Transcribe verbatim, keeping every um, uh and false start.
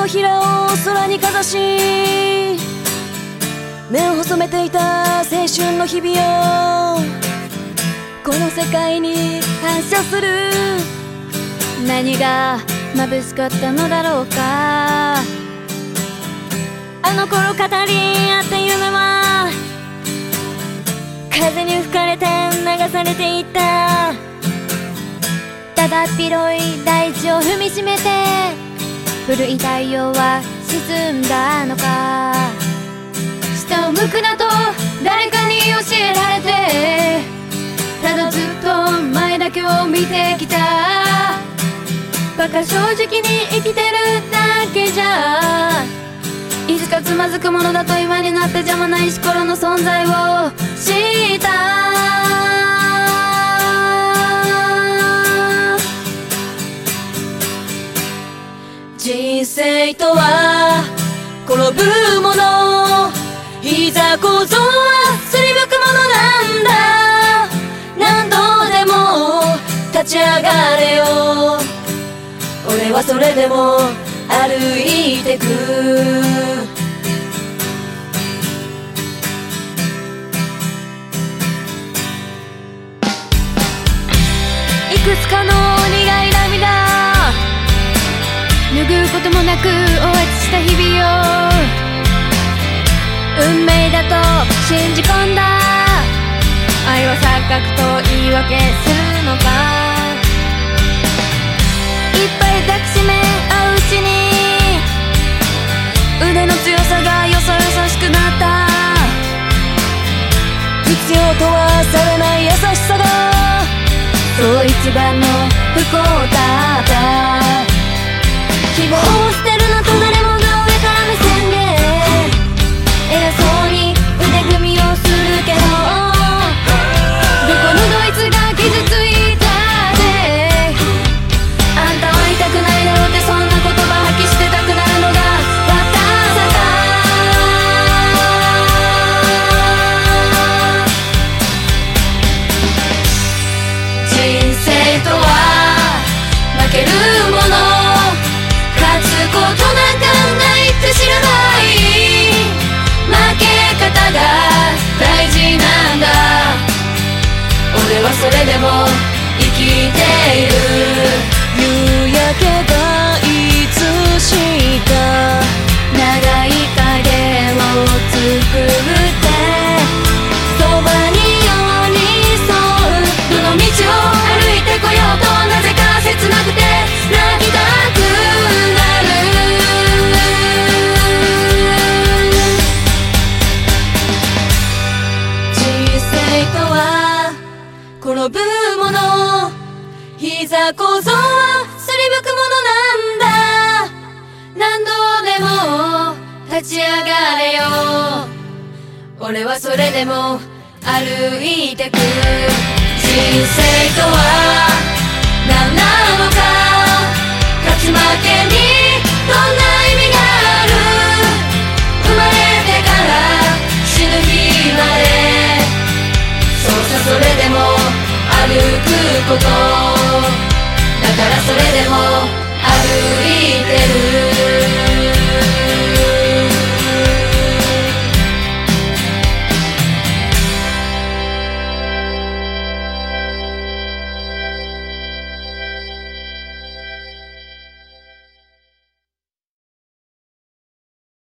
のひらを空にかざし、目を細めていた青春の日々をこの世界に反射する。何が眩しかったのだろうか。あの頃語り合った夢は風に吹かれて流されていった。ただ広い大地を踏みしめて古い太陽は沈んだのか。下を向くなと誰かに教えられて、ただずっと前だけを見てきた。バカ正直に生きてるだけじゃ、いつかつまずくものだと今になって邪魔な石ころの存在を知った。人生とは転ぶもの、いざこそはすりむくものなんだ。何度でも立ち上がれよ、俺はそれでも歩いてく。いくつかの苦い涙、拭うこともなく応援した日々を運命だと信じ込んだ。愛は錯覚と言い訳するのか。いっぱい抱きしめ合ううちに腕の強さがよそよそしくなった。必要とはされない優しさがそう一番の不幸だった。希望を捨てるなと誰もが上から目線で偉そうに腕組みをするけど、どこのドイツが傷ついたってあんたは痛くないだろうって、そんな言葉吐き捨てたくなるのがわたさか。人生とは負けるもの、勝つことなんかないって知らない。負け方が大事なんだ。俺はそれでも生きている。夕焼けがいつしか長い影を作ってそばに寄り添う。どの道を歩いてこようとなぜか切なくて泣きたくなる。人生とは転ぶもの、いざこそはすりむくものなんだ。何度でも立ち上がれよ、俺はそれでも歩いてく。人生とは何なのか、勝ち負けにどんな意味がある。生まれてから死ぬ日まで、そうさそれでも歩くことだから、それでも歩いてる。